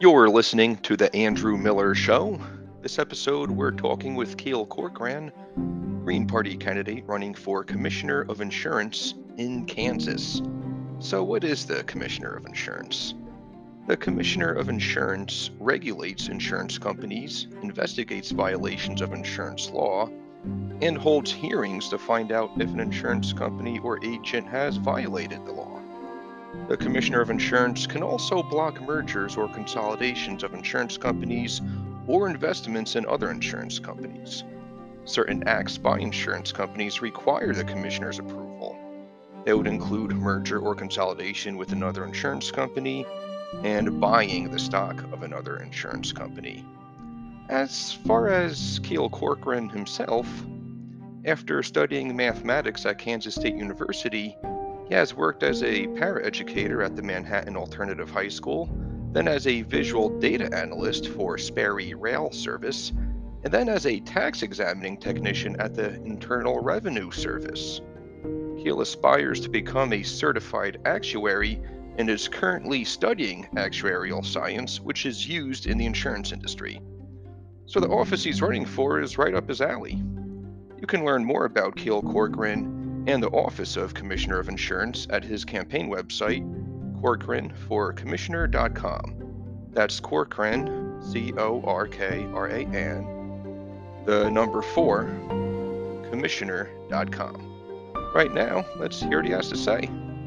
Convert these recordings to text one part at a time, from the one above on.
You're listening to The Andrew Miller Show. This episode, we're talking with Keel Corcoran, Green Party candidate running for Commissioner of Insurance in Kansas. So, what is the Commissioner of Insurance? The Commissioner of Insurance regulates insurance companies, investigates violations of insurance law, and holds hearings to find out if an insurance company or agent has violated the law. The Commissioner of Insurance can also block mergers or consolidations of insurance companies or investments in other insurance companies. Certain acts by insurance companies require the Commissioner's approval. They would include merger or consolidation with another insurance company and buying the stock of another insurance company. As far as Keel Corcoran himself, after studying mathematics at Kansas State University, he has worked as a paraeducator at the Manhattan Alternative High School, then as a visual data analyst for Sperry Rail Service, and then as a tax examining technician at the Internal Revenue Service. Keel aspires to become a certified actuary and is currently studying actuarial science, which is used in the insurance industry. So the office he's running for is right up his alley. You can learn more about Keel Corcoran and the Office of Commissioner of Insurance at his campaign website, corcoranforcommissioner.com. That's Corcoran, Corkran, the number 4, commissioner.com. Right now, let's hear what he has to say.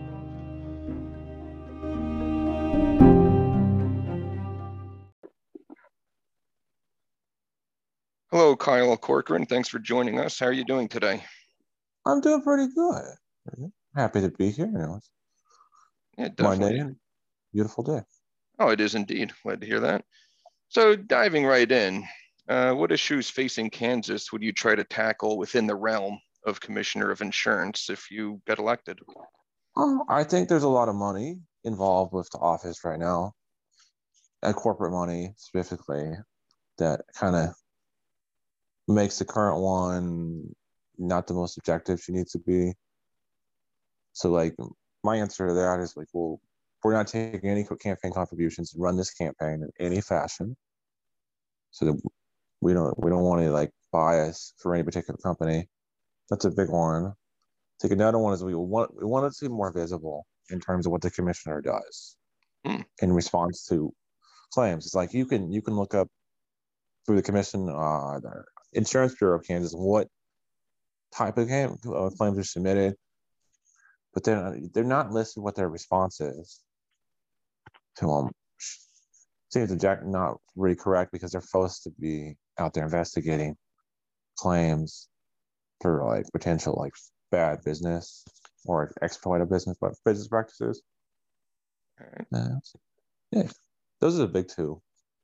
Hello, Kyle Corcoran. Thanks for joining us. How are you doing today? I'm doing pretty good. Happy to be here. Yeah, definitely. Monday, beautiful day. Oh, it is indeed. Glad to hear that. So, diving right in, what issues facing Kansas would you try to tackle within the realm of Commissioner of Insurance if you get elected? I think there's a lot of money involved with the office right now, and corporate money specifically, that kind of makes the current one not the most objective she needs to be. So, like, my answer to that is like, well, we're not taking any campaign contributions to run this campaign in any fashion. So that we don't want to like bias for any particular company. That's a big one. I think another one is we want it to be more visible in terms of what the commissioner does in response to claims. It's like you can look up through the commission, the Insurance Bureau of Kansas, what type of claims are submitted, but they're not listed what their response is to them. Seems not really correct because they're supposed to be out there investigating claims for like potential like bad business or exploitative business practices. All right. Yeah, those are the big two.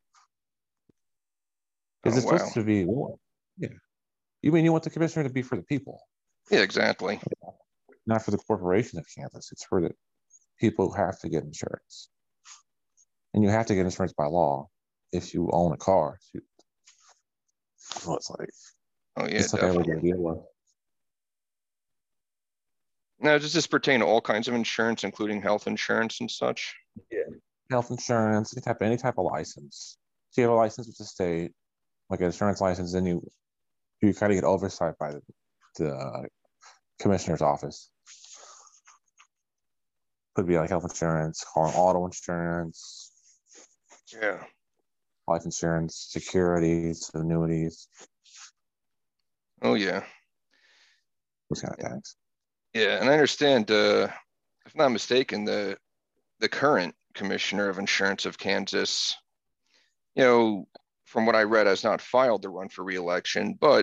Because it's supposed to be, yeah. You want the commissioner to be for the people? Yeah, exactly. Not for the corporation of Kansas. It's for the people who have to get insurance. And you have to get insurance by law if you own a car. So it's like, oh yeah, definitely. Like now, does this pertain to all kinds of insurance, including health insurance and such? Yeah, health insurance, any type of license. So you have a license with the state, like an insurance license, then you kind of get oversight by the commissioner's office. Could be like health insurance, auto insurance. Yeah. Life insurance, securities, annuities. Oh yeah. Those kind of things. Yeah, and I understand, if I'm not mistaken, the current commissioner of insurance of Kansas, from what I read, has not filed to run for re-election, but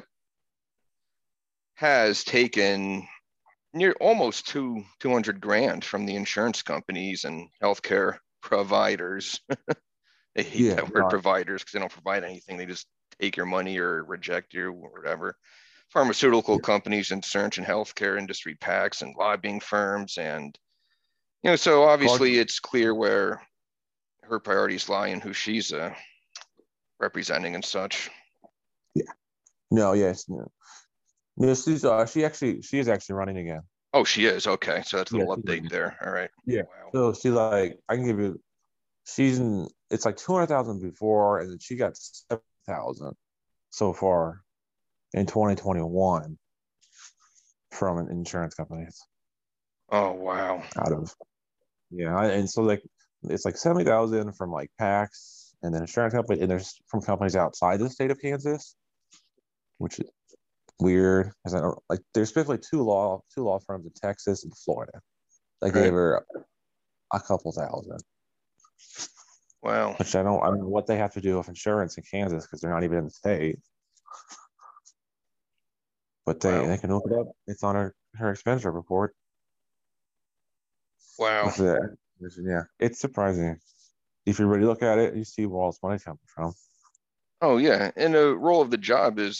has taken near almost $200,000 from the insurance companies and healthcare providers. They hate that word providers because they don't provide anything. They just take your money or reject you or whatever. Pharmaceutical companies, insurance and healthcare industry PACs and lobbying firms. And, so obviously it's clear where her priorities lie and who she's representing and such. Yeah. No, yes. No. No, she is actually running again. Oh, she is. Okay. So that's a little update there. All right. Yeah. Wow. So I can give you, she's in it's like 200,000 before, and then she got 7,000 so far in 2021 from an insurance companies Oh, wow. out of and so like it's like 70,000 from like PACs and then insurance company, and there's from companies outside the state of Kansas, which is weird because I don't like. There's specifically two law firms in Texas and Florida. They gave Right. her a couple thousand, Wow. which I don't know what they have to do with insurance in Kansas because they're not even in the state. But Wow. they can look it up. It's on her expenditure report. Wow. With the yeah, it's surprising. If you really look at it, you see where all this money's coming from. Oh, yeah. And the role of the job is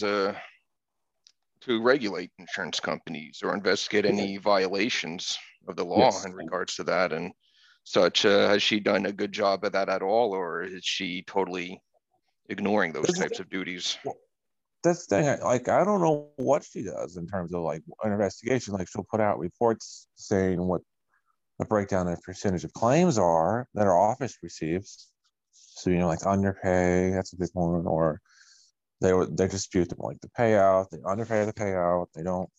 to regulate insurance companies or investigate any violations of the law Yes, in regards to that and such. Has she done a good job of that at all, or is she totally ignoring those that's the types thing. of duties? That's the thing. Like I don't know what she does in terms of like an investigation. Like she'll put out reports saying what the breakdown of percentage of claims are that our office receives. So like underpay, that's a big one, or they dispute them like the payout, they underpay the payout,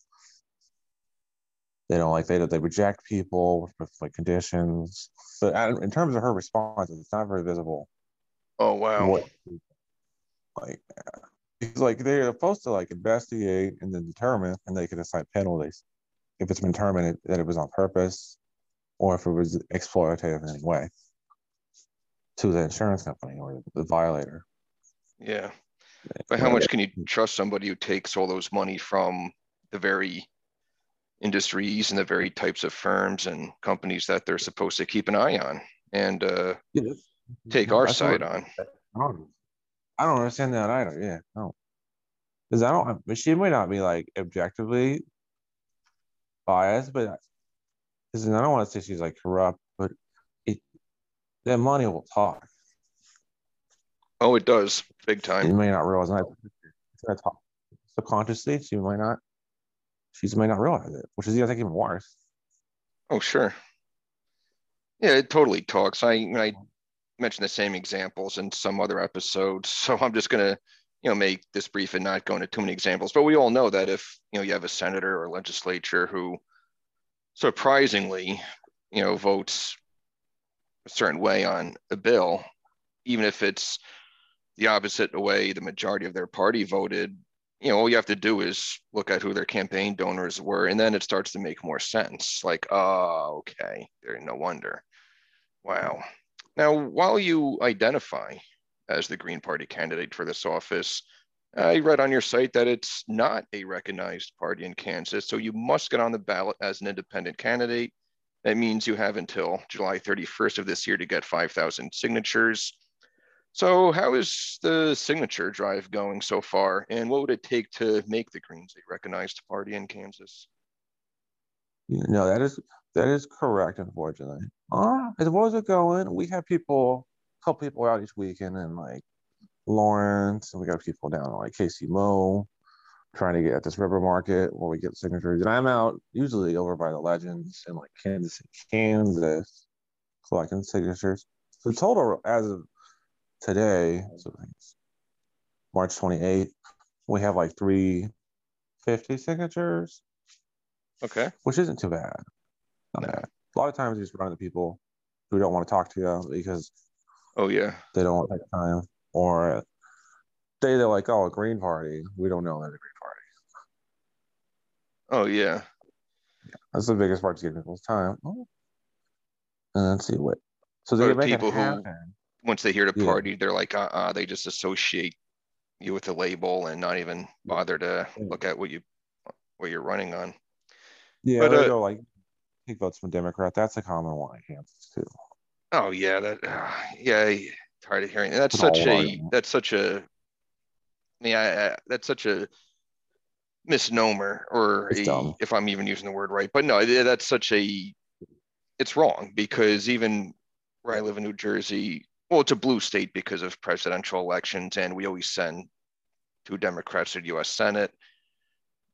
they don't like they reject people with like conditions. But in terms of her response, it's not very visible. Oh, wow. What like it's like they're supposed to like investigate and then determine, and they can assign penalties if it's been determined that it was on purpose or if it was exploitative in any way to the insurance company or the violator. Yeah. But how But much can you trust somebody who takes all those money from the very industries and the very types of firms and companies that they're supposed to keep an eye on and yeah, take our that's what side on? I don't understand that either. Yeah, no, because I don't. But she may not be like objectively biased, but because I don't want to say she's like corrupt, but it that money will talk. Oh, it does, big You time. may not realize that it's gonna talk subconsciously. She may not realize it, which is I think even worse. Oh, sure. Yeah, it totally talks. I mentioned the same examples in some other episodes, so I'm just gonna, make this brief and not go into too many examples. But we all know that if you have a senator or legislature who surprisingly, votes a certain way on a bill, even if it's the opposite way the majority of their party voted, all you have to do is look at who their campaign donors were, and then it starts to make more sense. Like, oh, okay, there, no wonder. Wow. Now, while you identify as the Green Party candidate for this office, I read on your site that it's not a recognized party in Kansas, so you must get on the ballot as an independent candidate. That means you have until July 31st of this year to get 5,000 signatures. So, how is the signature drive going so far, and what would it take to make the Greens a recognized party in Kansas? No, that is correct. Unfortunately, as well as it going, we have a couple people out each weekend in like Lawrence, and we got people down in like Casey Mo trying to get at this river market where we get signatures. And I'm out usually over by the Legends in like Kansas City, Kansas, collecting signatures. So total as of today, so it's March 28th, we have like 350 signatures, Okay. which isn't too bad. Not No. bad. A lot of times you just run into people who don't want to talk to you because Oh, yeah. they don't want that time, or they're like, oh, a Green Party. We don't know that a Green Party. Oh, yeah. That's the biggest part to get people's time. Oh, and let's see what. So Or they make it people who, happen. once they hear the Yeah. party, they're like, they just associate you with the label and not even bother to look at what you're running on. Yeah, But they go like he votes for Democrat. That's a common one in Kansas too. oh yeah, that yeah, tired of hearing. It's an old argument. That's such a misnomer, or It's dumb. if I'm even using the word right. But no, that's such a it's wrong because even where I live in New Jersey, well, it's a blue state because of presidential elections, and we always send two Democrats to the U.S. Senate.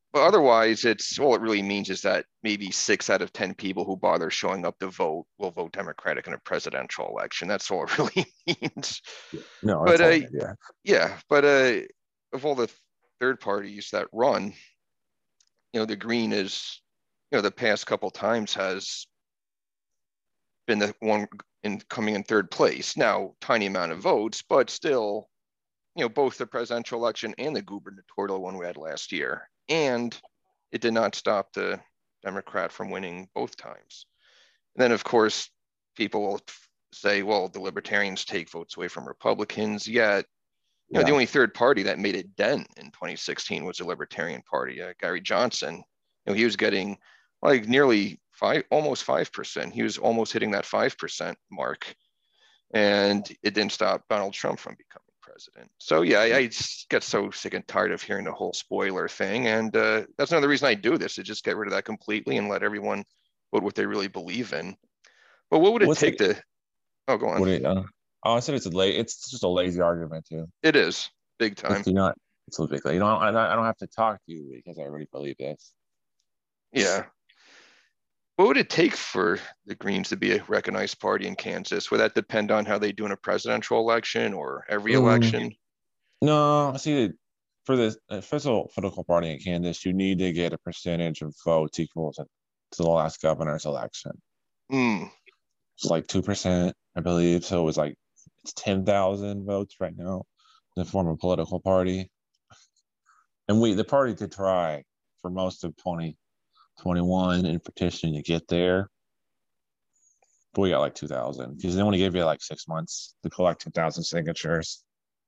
But otherwise, it's all it really means is that maybe 6 out of 10 people who bother showing up to vote will vote Democratic in a presidential election. That's all it really means. Yeah. No, But that's all good. Yeah. yeah, but of all the third parties that run, the Green is, the past couple times has been the one in coming in third place. Now, tiny amount of votes, but still, both the presidential election and the gubernatorial one we had last year. And it did not stop the Democrat from winning both times. And then, of course, people will say, well, the Libertarians take votes away from Republicans. Yet, the only third party that made a dent in 2016 was the Libertarian Party. Gary Johnson, he was getting like nearly almost 5%. He was almost hitting that 5% mark. And it didn't stop Donald Trump from becoming president. So yeah, I get so sick and tired of hearing the whole spoiler thing, and that's another reason I do this, to just get rid of that completely and let everyone vote what they really believe in. But what would it What's take it? to? Oh, go on. What it? I said it's just a lazy argument too. It is big It's time. not. It's a big. I don't have to talk to you because I already believe this. Yeah. What would it take for the Greens to be a recognized party in Kansas? Would that depend on how they do in a presidential election or every election? No, see, for the official political party in Kansas, you need to get a percentage of votes equal to the last governor's election. Mm. It's like 2%, I believe. So it was like it's 10,000 votes right now to form a political party. And the party did try for most of 2021 and petition to get there. But we got like 2,000 because they only gave you like 6 months to collect 2,000 signatures.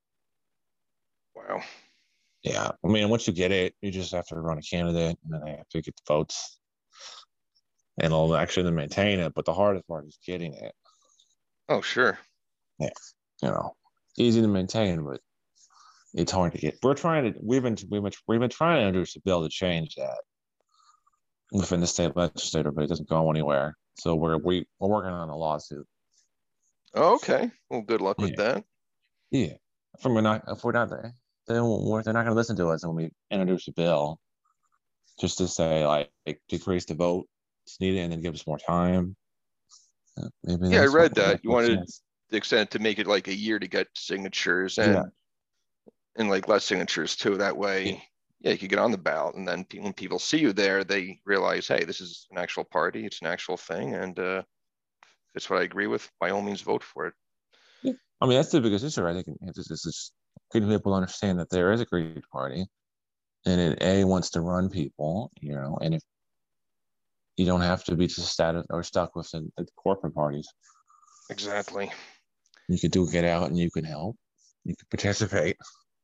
Wow. Yeah. I mean, once you get it, you just have to run a candidate and then they have to get the votes. And it'll actually maintain it. But the hardest part is getting it. Oh, sure. Yeah. Easy to maintain, but it's hard to get. We've been trying to introduce a bill to change that within the state legislature, but it doesn't go anywhere. So we're working on a lawsuit. Oh, okay. Well, good luck with that. Yeah. If we're not there, they're not going to listen to us when we introduce a bill just to say like decrease the vote it's needed and then give us more time. Maybe Yeah, I that's read what that. You wanted sense. the extent to make it like a year to get signatures and like less signatures too. That way, you could get on the ballot, and then when people see you there, they realize, hey, this is an actual party, it's an actual thing, and if it's what I agree with, by all means, vote for it. Yeah. I mean, that's the biggest issue. I think it's just getting people to understand that there is a Green Party, and it wants to run people, and if you don't have to be just status or stuck with the corporate parties. Exactly. You could get out and you can help. You could participate.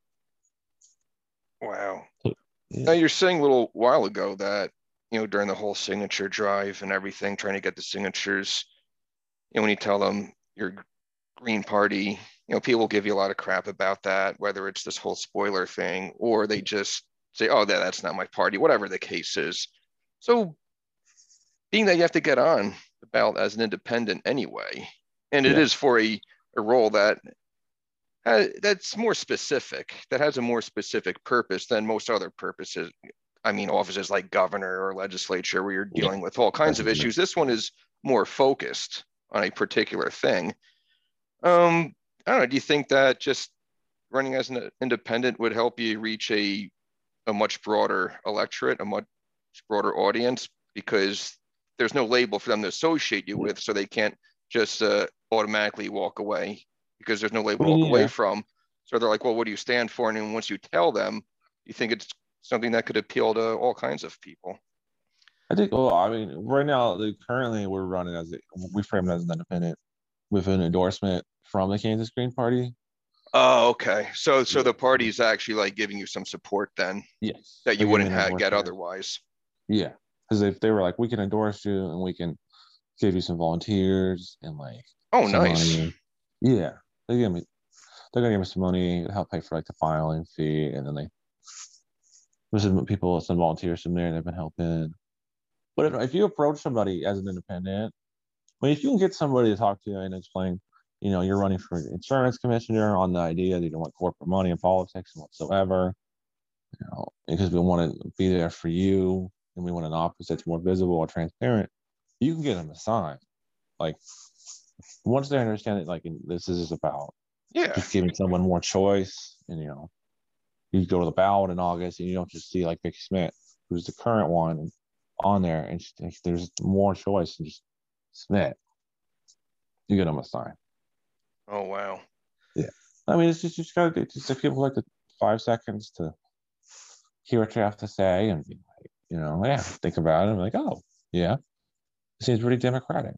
Wow. Yeah. Now you're saying a little while ago that during the whole signature drive and everything, trying to get the signatures, when you tell them your Green Party, people give you a lot of crap about that, whether it's this whole spoiler thing or they just say, oh, that's not my party, whatever the case is. So being that you have to get on the ballot as an independent anyway, and it is for a role that's more specific, that has a more specific purpose than most other purposes. I mean, offices like governor or legislature where you're dealing with all kinds of issues. This one is more focused on a particular thing. I don't know. Do you think that just running as an independent would help you reach a much broader electorate, a much broader audience, because there's no label for them to associate you with, so they can't just automatically walk away because there's no label to walk away from. So they're like, well, what do you stand for? And then once you tell them, you think it's something that could appeal to all kinds of people. I think, well, I mean, right now, currently we're running we frame it as an independent with an endorsement from the Kansas Green Party. Oh, okay. So the party's actually like giving you some support then. Yes. That you wouldn't get otherwise. Yeah. Because if they were like, we can endorse you and we can give you some volunteers and like. Oh, nice. Money. Yeah. They're gonna give me some money to help pay for like the filing fee, and then there's some volunteers from there that have been helping. But if you approach somebody as an independent, I mean, if you can get somebody to talk to you and explain, you're running for insurance commissioner on the idea that you don't want corporate money in politics whatsoever, because we want to be there for you and we want an office that's more visible or transparent, you can get them assigned. Like once they understand it, like this is about Yeah. just giving someone more choice, and you go to the ballot in August and you don't just see like Vicky Smith, who's the current one on there, and there's more choice than just Smith. You get them assigned. Oh, wow. Yeah. I mean, it's just gotta just if people like the 5 seconds to hear what you have to say and be like, yeah, think about it. I'm like, oh, yeah, it seems pretty democratic.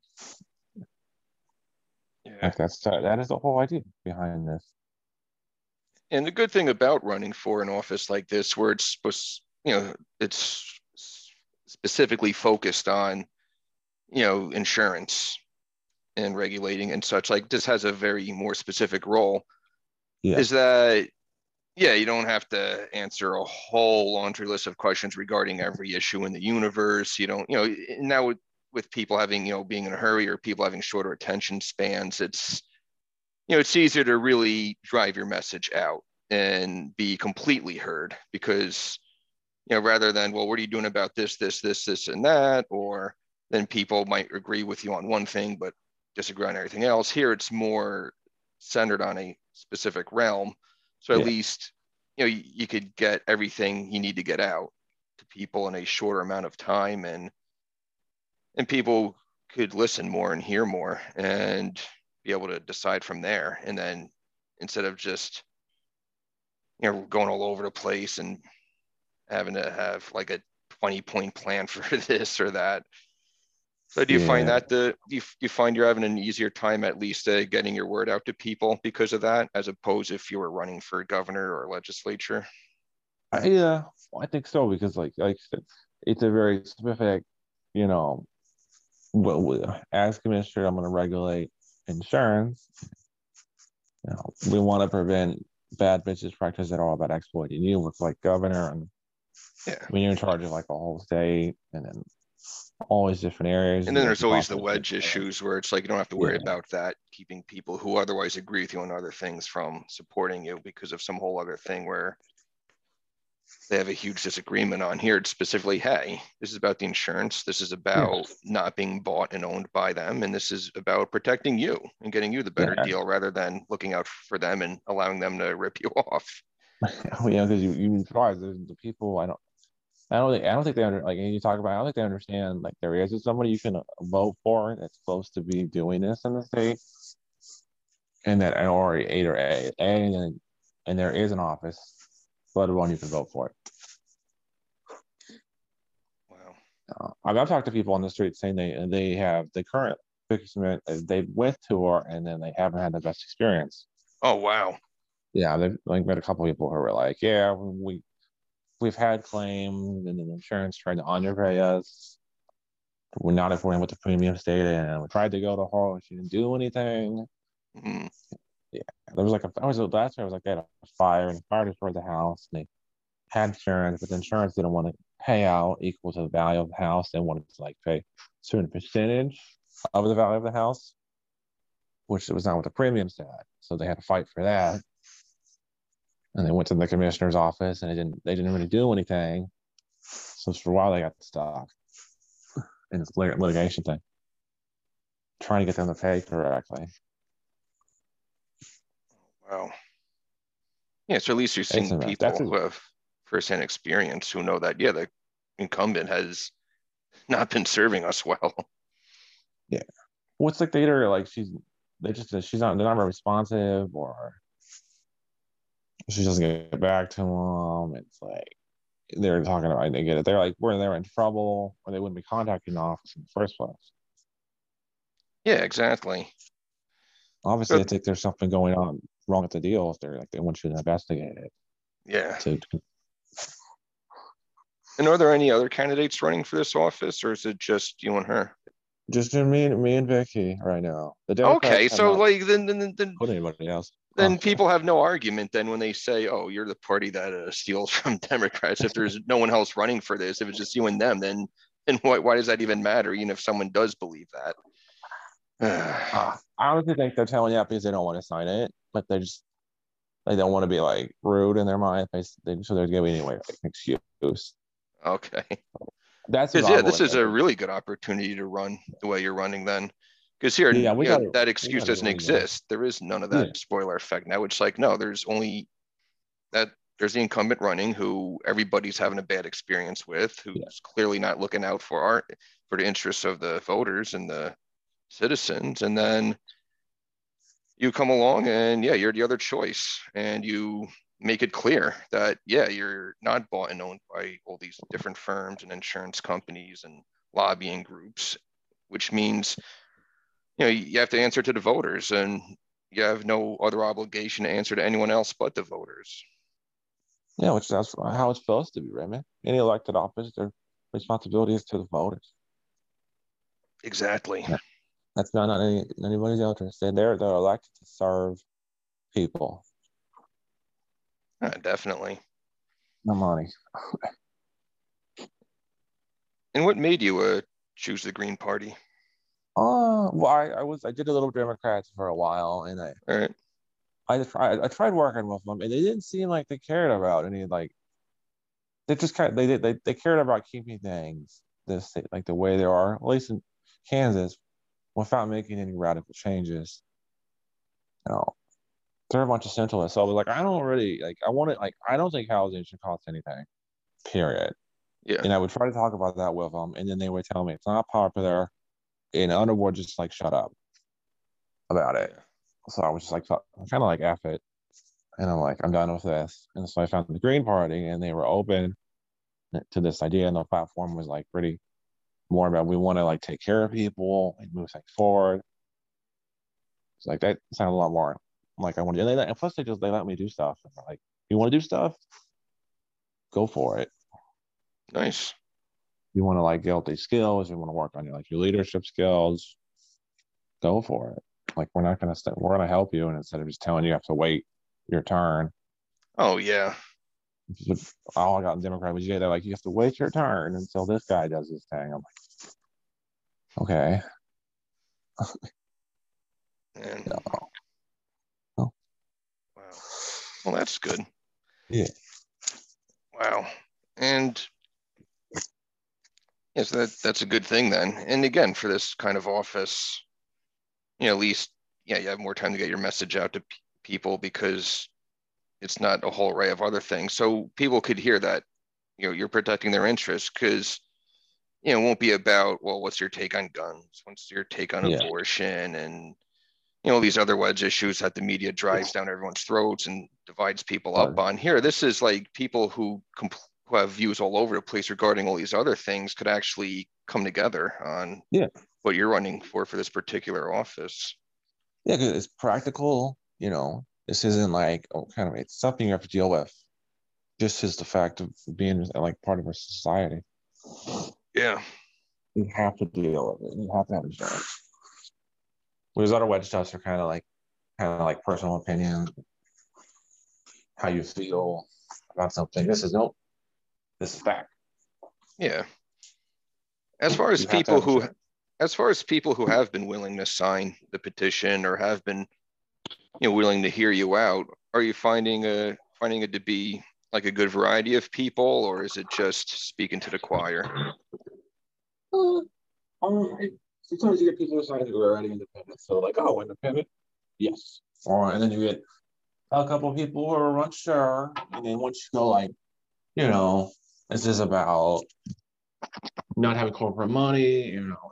Yeah. Like that is the whole idea behind this. And the good thing about running for an office like this, where it's supposed, it's specifically focused on, insurance and regulating and such, like this has a very more specific role, Yeah. is that, yeah, you don't have to answer a whole laundry list of questions regarding every issue in the universe. You don't, now with people having, being in a hurry or people having shorter attention spans, it's easier to really drive your message out and be completely heard because, rather than, well, what are you doing about this, and that, or then people might agree with you on one thing, but disagree on everything else. Here, it's more centered on a specific realm. So at Yeah. least, you could get everything you need to get out to people in a shorter amount of time, and people could listen more and hear more and be able to decide from there. And then instead of just, going all over the place and having to have like a 20-point plan for this or that. So do you find Yeah. that you find you're having an easier time at least getting your word out to people because of that, as opposed if you were running for governor or legislature? Yeah, I think so because like I said, it's a very specific, you know, as commissioner, I'm going to regulate insurance. We want to prevent bad business practices that are all about exploiting you. With like governor, and Yeah. when you're in charge of like a whole state, and then all these different areas, And then like there's you always the possibly could. wedge issues where it's like you don't have to worry Yeah, about that, keeping people who otherwise agree with you on other things from supporting you because of some whole other thing where they have a huge disagreement on. Here. It's specifically, hey, this is about the insurance. This is yeah, about not being bought and owned by them. And this is about protecting you and getting you the better yeah. deal rather than looking out for them and allowing them to rip you off. Yeah, because you realize there's the people I don't think they like you talk about. I don't think they understand like there is somebody you can vote for that's supposed to be doing this in the state, and that or either and there is an office, let alone you can vote for it. Wow. I've talked to people on the street saying they have the current fixment they went to her and then they haven't had the best experience. Oh, wow. Yeah, they've like met a couple of people who were like, yeah, we've had claims and the insurance tried to underpay us. We're not affording with the premium state and we tried to go to her and she didn't do anything. Mm. Yeah, there was like I was last year I was like they had a fire and the fire destroyed the house and they had insurance, but the insurance didn't want to pay out equal to the value of the house. They wanted to like pay a certain percentage of the value of the house, which was not what the premium said. So they had to fight for that. And they went to the commissioner's office and they didn't really do anything. So for a while they got stuck in this litigation thing, trying to get them to pay correctly. Wow. Yeah. So at least you're It's seeing a mess. That's people a, who have firsthand experience who know that, yeah, the incumbent has not been serving us well. yeah. What's like they either like she's not they're not very responsive or she doesn't get back to them. It's like they're talking about they get it. They're like where they're in trouble or they wouldn't be contacting the office in the first place. Yeah, exactly. Obviously, So, I think there's something going on wrong with the deal if they're like they want you to investigate it. yeah. To And are there any other candidates running for this office, or is it just you and her? just me and Vicky right now. The Okay, Democrats have so not like then put anybody else. then people have no argument then when they say, "Oh, you're the party that steals from Democrats." If there's no one else running for this, if it's just you and them, then why does that even matter? Even if someone does believe that. I honestly think they're telling you that because they don't want to sign it, but they just They don't want to be like rude in their mind, so they're giving anyway like an excuse. Okay. That's what Because I'm yeah, this really is a thinking. really good opportunity to run the way you're running then. Because here, Yeah, that we excuse got a doesn't really good. exist. There is none of Yeah, that spoiler effect now. It's like, no, there's only that there's the incumbent running who everybody's having a bad experience with, yeah, who's clearly not looking out for the interests of the voters and the citizens. And then you come along and yeah, you're the other choice. And you make it clear that yeah, you're not bought and owned by all these different firms and insurance companies and lobbying groups, which means you have to answer to the voters and you have no other obligation to answer to anyone else but the voters. yeah. Which that's how it's supposed to be, right, man? Any elected office, their responsibility is to the voters. Exactly. Yeah. That's not anybody's interest. They're elected to serve people. Definitely. No money. And what made you choose the Green Party? Well, I did a little Democrats for a while, and All right. I tried working with them, and they didn't seem like they cared about any like they just kind of, they cared about keeping things this like the way they are, at least in Kansas, without making any radical changes. You know, they're a bunch of centralists. So I was like, I don't really like. I want it like I don't think housing should cost anything. Period. Yeah. And I would try to talk about that with them, and then they would tell me it's not popular, and Underwood just like shut up about it. Yeah. So I was just like, kind of like F it. And I'm like, I'm done with this. And so I found the Green Party and they were open to this idea. And the platform was like pretty more about we want to like take care of people and move things forward. It's like that sounded a lot more like I want to. And plus they let me do stuff. And like, you want to do stuff? Go for it. Nice. You want to like build these skills. You want to work on your like your leadership skills. Go for it. Like we're gonna help you, and instead of just telling you have to wait your turn. Oh yeah. All I got in Democrat was yeah, they're like you have to wait your turn until this guy does his thing. I'm like, okay, And oh, wow. Well, that's good. yeah, Wow. And yes, that's a good thing then. And again, for this kind of office, at least yeah, you have more time to get your message out to people because it's not a whole array of other things. So people could hear that, you're protecting their interests because it won't be about, well, what's your take on guns? What's your take on yeah, abortion? And, these other wedge issues that the media drives down everyone's throats and divides people but up on. Here, this is like people who have views all over the place regarding all these other things could actually come together on yeah, what you're running for this particular office. yeah, because it's practical. This isn't like kind of it's something you have to deal with. Just as the fact of being like part of our society, Yeah. you have to deal with it. You have to have insurance. Whereas other wedge stuffs are kind of like personal opinion, how you feel about something. This is fact. Yeah. As far as You have to have people who insurance. as far as people who have been willing to sign the petition or have been, willing to hear you out, are you finding it to be like a good variety of people, or is it just speaking to the choir? Uh, Sometimes you get people deciding who are already independent. So like, oh, independent, yes. And then you get a couple of people who are unsure, and then once you go like, you know, this is about not having corporate money,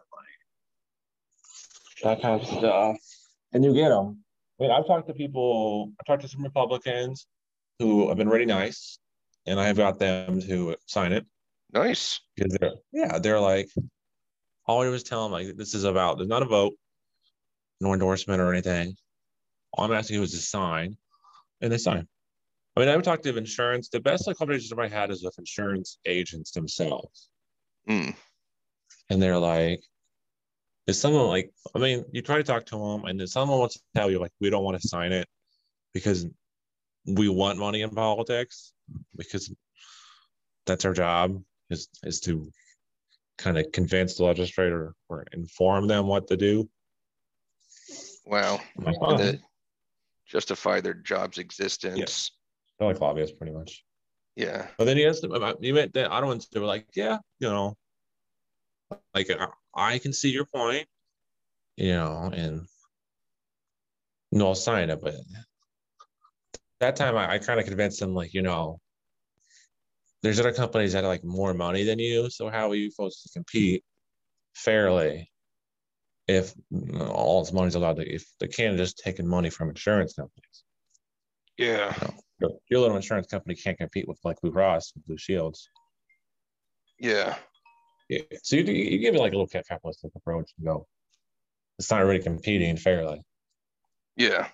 like that kind of stuff, and you get them. I mean, I've talked to some Republicans who have been really nice, and I've got them to sign it Nice. because they're like, all I was telling them like, this is about, there's not a vote, no endorsement or anything. All I'm asking you is to sign, and they sign. I mean, I've talked to insurance. The best like conversations I had is with insurance agents themselves, Mm. and they're like, "Is someone like?" I mean, you try to talk to them, and then someone wants to tell you like, "We don't want to sign it because we want money in politics because that's our job is to kind of convince the legislator or inform them what to do." Wow. I'm like, And the fine. justify their job's existence. They're like lobbyists, pretty much. Yeah. But then you met the other ones. They were like, yeah, like I can see your point, and no, I'll sign it. But that time, I kind of convinced them, like, there's other companies that are like more money than you. So how are you supposed to compete fairly if all this money's allowed to, if the Canada's taking money from insurance companies? Yeah. Your little insurance company can't compete with like Blue Cross and Blue Shields. Yeah. Yeah. So you give it like a little capitalistic approach and go, it's not really competing fairly. Yeah.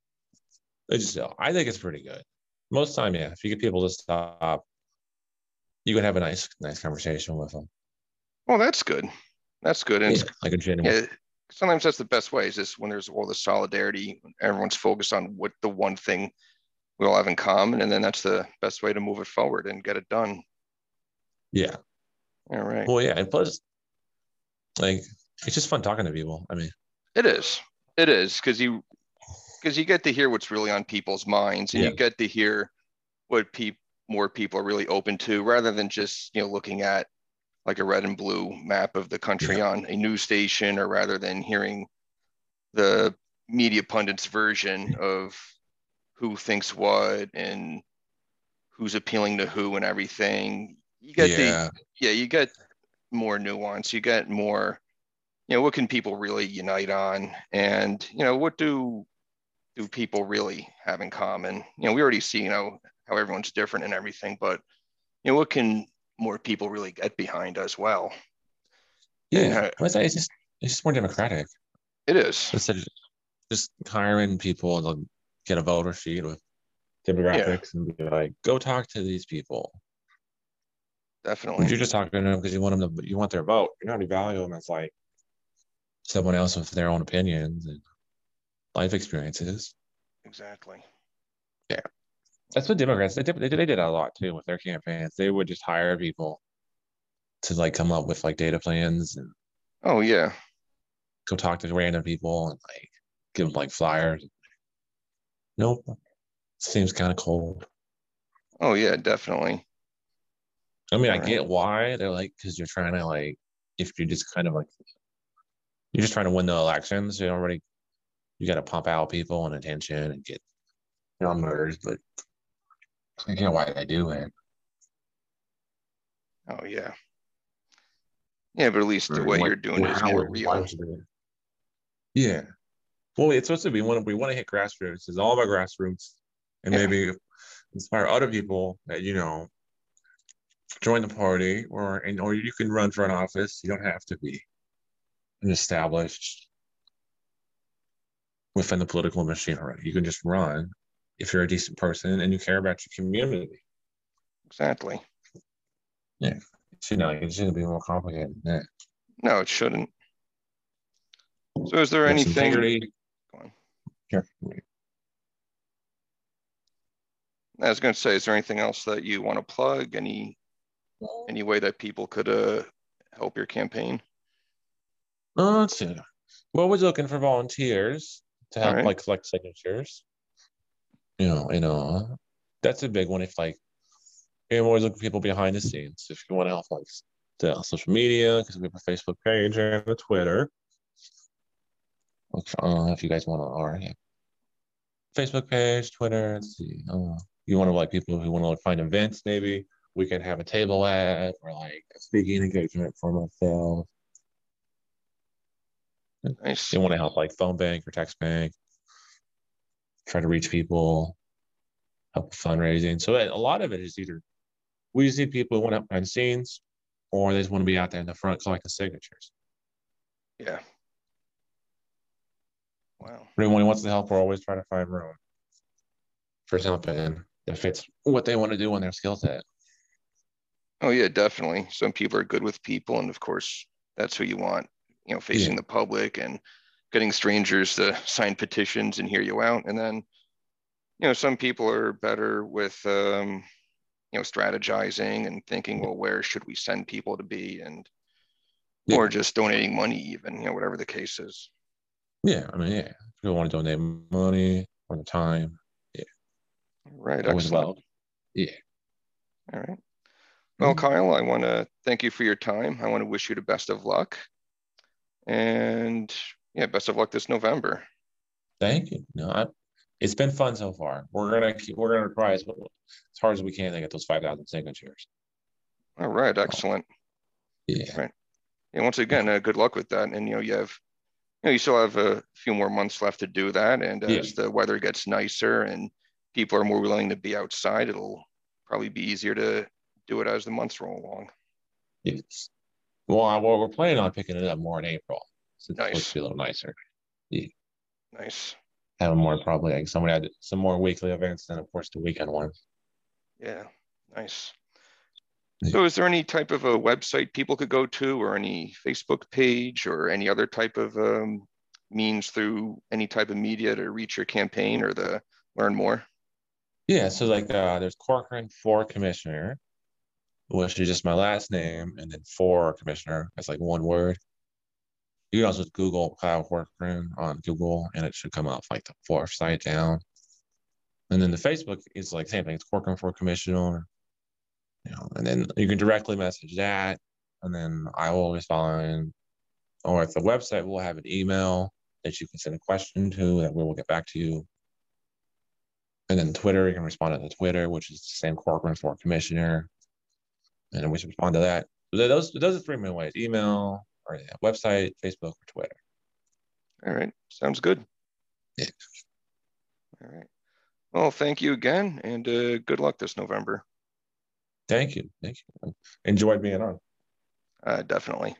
I think it's pretty good. Most time, yeah. If you get people to stop, you can have a nice conversation with them. Well, that's good. That's good. And yeah, like a genuine. Yeah, sometimes that's the best way, is just when there's all the solidarity, everyone's focused on what the one thing we all have in common, and then that's the best way to move it forward and get it done. Yeah. All right. Well, yeah, and plus, like, it's just fun talking to people. I mean, it is because you get to hear what's really on people's minds, and you get to hear what more people are really open to, rather than just looking at like a red and blue map of the country on a news station, or rather than hearing the media pundits version of who thinks what and who's appealing to who and everything. You get you get more nuance. You get more, what can people really unite on, and what do people really have in common? We already see how everyone's different and everything, but what can more people really get behind as well? Yeah, it's just more democratic. It is. Instead of just hiring people to get a voter sheet with demographics and be like, go talk to these people. Definitely. You're just talking to them because you want their vote. You're not evaluating them as like someone else with their own opinions and life experiences. Exactly. Yeah. That's what Democrats, they did a lot too with their campaigns. They would just hire people to like come up with like data plans and go talk to random people and like give them like flyers. Nope. Seems kind of cold. Oh yeah, definitely. I mean, I get why they're like, because you're trying to like, if you're just kind of like, you're just trying to win the elections, you got to pump out people and attention and get numbers, but I get why they do it. Oh yeah. Yeah, but at least what you're doing is real. Yeah. Well, it's supposed to be we want to hit grassroots. It's all about grassroots, and maybe inspire other people that join the party, or you can run for an office. You don't have to be an established within the political machine already. You can just run if you're a decent person and you care about your community. Exactly. Yeah. It shouldn't be more complicated than that. No, it shouldn't. So is there anything? Go on. Sure. I was going to say, is there anything else that you want to plug? Any way that people could help your campaign? Let's see. Well, we're looking for volunteers to help like collect signatures. That's a big one. If like, I'm always looking for people behind the scenes. If you want to help like the social media, because we have a Facebook page and a Twitter. If you guys want to, or Facebook page, Twitter. Let's see. You want to like people who want to like find events, maybe we can have a table ad or like a speaking engagement for myself. Nice. You want to help like phone bank or text bank, try to reach people, help with fundraising. So a lot of it is either we just need people who want to help behind the scenes, or they just want to be out there in the front collecting signatures. Yeah. Wow. If anyone wants to help, we're always trying to find room for something that fits what they want to do on their skill set. Oh yeah, definitely. Some people are good with people, and of course, that's who you want. Facing the public and getting strangers to sign petitions and hear you out. And then, some people are better with, strategizing and thinking, well, where should we send people to be, and or just donating money, even, whatever the case is. Yeah, I mean, people want to donate money. for the time. Yeah. Right. It was Excellent. well. Yeah. All right. Well, Kyle, I want to thank you for your time. I want to wish you the best of luck. And yeah, best of luck this November. Thank you. It's been fun so far. We're gonna try as hard as we can to get those 5,000 signatures. All right. Excellent. Yeah. Right. And once again, good luck with that. And you still have a few more months left to do that. And as the weather gets nicer and people are more willing to be outside, it'll probably be easier to do it as the months roll along. Yes. Well, we're planning on picking it up more in April. So it's supposed to be a little nicer. Yeah. Nice. Having more probably like some more weekly events than of course the weekend ones. Yeah. Nice. So is there any type of a website people could go to, or any Facebook page, or any other type of means through any type of media to reach your campaign or to learn more? Yeah, so like there's Corcoran for Commissioner, which is just my last name, and then for Commissioner. That's like one word. You can also Google Kyle Corcoran on Google, and it should come up like the fourth site down. And then the Facebook is like same thing. It's Corcoran for Commissioner. And then you can directly message that, and then I will respond. Or if the website will have an email that you can send a question to, that we will get back to you. And then Twitter, you can respond to the Twitter, which is the same Corcoran for Commissioner, and then we should respond to that. So those are three main ways: email, or website, Facebook, or Twitter. All right, sounds good. Yeah. All right. Well, thank you again, and good luck this November. Thank you. Enjoyed being on. Definitely.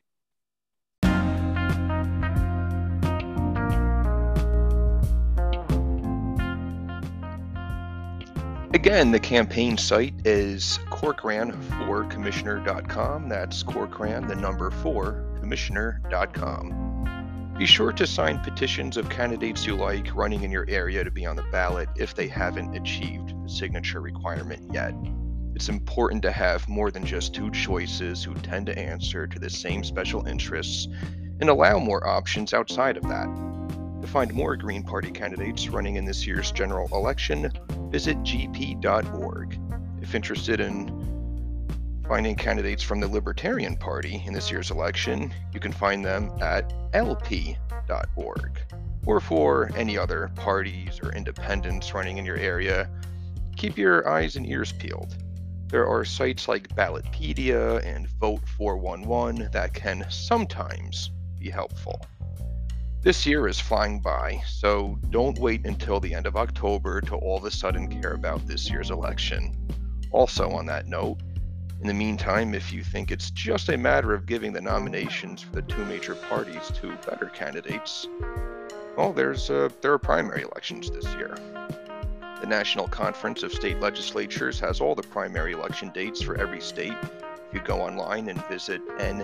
Again, the campaign site is corcoran4commissioner.com. That's Corcoran, the number 4, commissioner.com. Be sure to sign petitions of candidates you like running in your area to be on the ballot if they haven't achieved the signature requirement yet. It's important to have more than just 2 choices who tend to answer to the same special interests, and allow more options outside of that. To find more Green Party candidates running in this year's general election, visit gp.org. If interested in finding candidates from the Libertarian Party in this year's election, you can find them at lp.org. Or for any other parties or independents running in your area, keep your eyes and ears peeled. There are sites like Ballotpedia and Vote 411 that can sometimes be helpful. This year is flying by, so don't wait until the end of October to all of a sudden care about this year's election. Also, on that note, in the meantime, if you think it's just a matter of giving the nominations for the 2 major parties to better candidates, well, there are primary elections this year. The National Conference of State Legislatures has all the primary election dates for every state. You go online and visit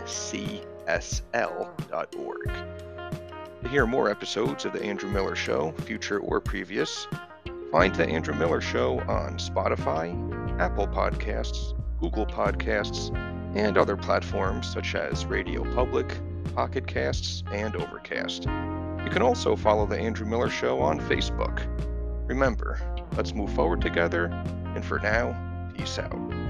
ncsl.org. To hear more episodes of The Andrew Miller Show, future or previous, find The Andrew Miller Show on Spotify, Apple Podcasts, Google Podcasts, and other platforms such as Radio Public, Pocket Casts, and Overcast. You can also follow The Andrew Miller Show on Facebook. Remember, let's move forward together, and for now, peace out.